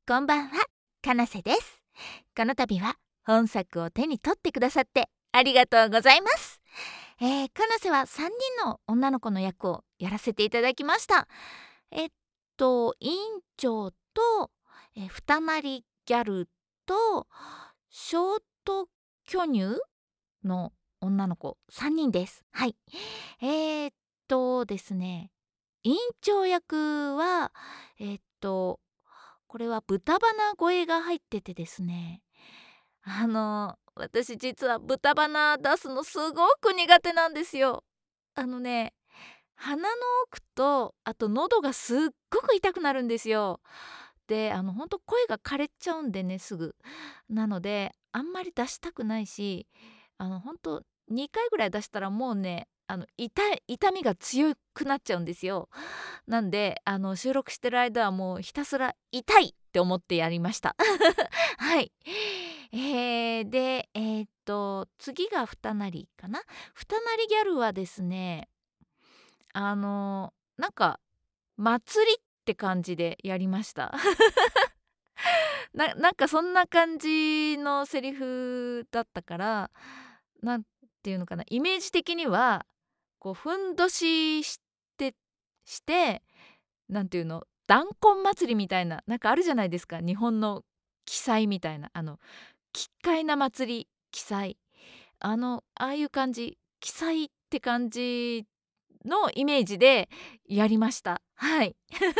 こんばんは、かなせです。この度は本作を手に取ってくださってありがとうございます。かなせは3人の女の子の役をやらせていただきました。委員長と、二なりギャルとショート巨乳の女の子3人です。はい。ですね、委員長役はこれは豚鼻声が入っててですね、私実は豚鼻出すのすごく苦手なんですよ。鼻の奥とあと喉がすっごく痛くなるんですよ。でほんと声が枯れちゃうんでね、すぐ。なのであんまり出したくないし、ほんと2回ぐらい出したらもうね、痛みが強くなっちゃうんですよ。なんで収録してる間はもうひたすら痛いって思ってやりました。はい。次が二なりかな。二なりギャルはですね、なんか祭りって感じでやりました。なんかそんな感じのセリフだったから、なんていうのかな、イメージ的にはこうふんどししてなんていうの、弾痕祭りみたいな、なんかあるじゃないですか、日本の奇祭みたいな、奇怪な祭り、奇祭、ああいう感じ、奇祭って感じのイメージでやりました。はい。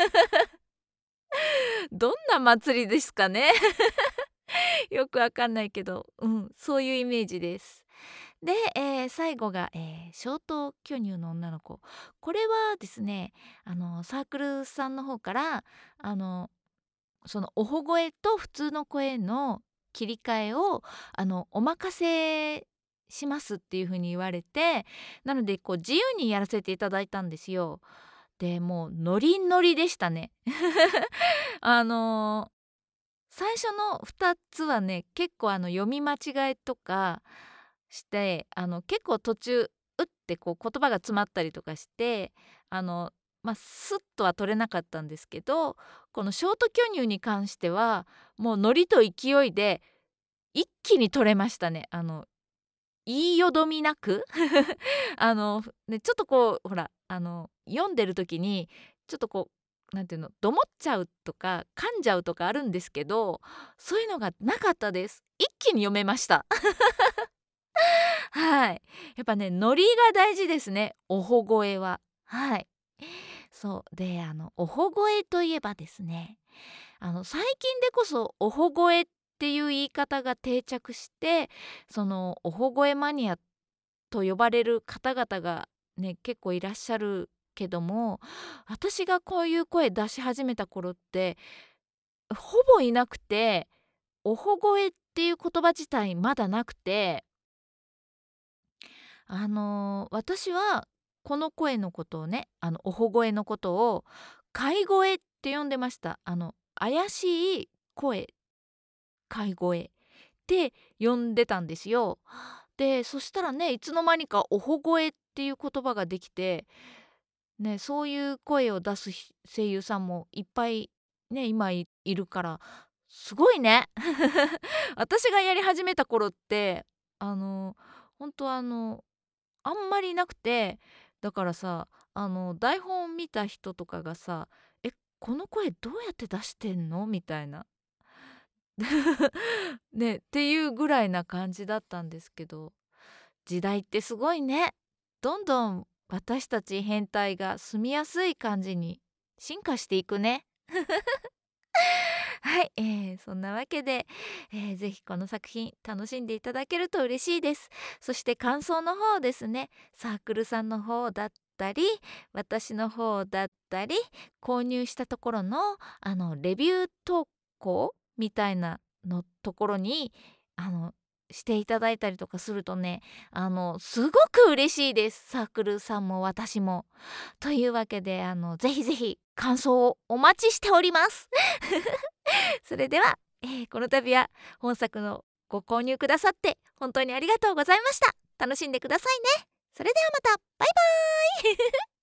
どんな祭りですかね。よくわかんないけど、そういうイメージです。で、最後が、ショート巨乳の女の子。これはですね、サークルさんの方からあのそのおほ声と普通の声の切り替えをお任せしますっていう風に言われて、なのでこう自由にやらせていただいたんですよ。でもうノリノリでしたね。あの最初の2つはね、結構読み間違えとかして結構途中ってこう言葉が詰まったりとかして、あのスッとは取れなかったんですけど、このショート巨乳に関してはもうノリと勢いで一気に取れましたね。言いよどみなく。ちょっとこうほら読んでる時にちょっとこうなんていうの、どもっちゃうとか噛んじゃうとかあるんですけど、そういうのがなかったです。一気に読めました。はい。やっぱね、ノリが大事ですね、おほ声は。はい。そうでおほ声といえばですね、最近でこそおほ声っていう言い方が定着して、そのおほ声マニアと呼ばれる方々がね、結構いらっしゃるけども、私がこういう声出し始めた頃ってほぼいなくて、おほ声っていう言葉自体まだなくて、私はこの声のことをね、おほ声のことを飼い声って呼んでました。怪しい声、飼い声って呼んでたんですよ。でそしたらね、いつの間にかおほ声っていう言葉ができて、ね、そういう声を出す声優さんもいっぱいね、今いるからすごいね。私がやり始めた頃って本当あんまりいなくて、だからさ、台本見た人とかがさ「え、この声どうやって出してんの？」みたいな。ね、っていうぐらいな感じだったんですけど、時代ってすごいね。どんどん私たち変態が住みやすい感じに進化していくね。はい、そんなわけで、ぜひこの作品楽しんでいただけると嬉しいです。そして感想の方ですね、サークルさんの方だったり、私の方だったり、購入したところのレビュー投稿みたいなのところにしていただいたりとかするとね、すごく嬉しいです。サークルさんも私も。というわけでぜひぜひ感想をお待ちしております。それでは、この度は本作のご購入くださって本当にありがとうございました。楽しんでくださいね。それではまた。バイバーイ。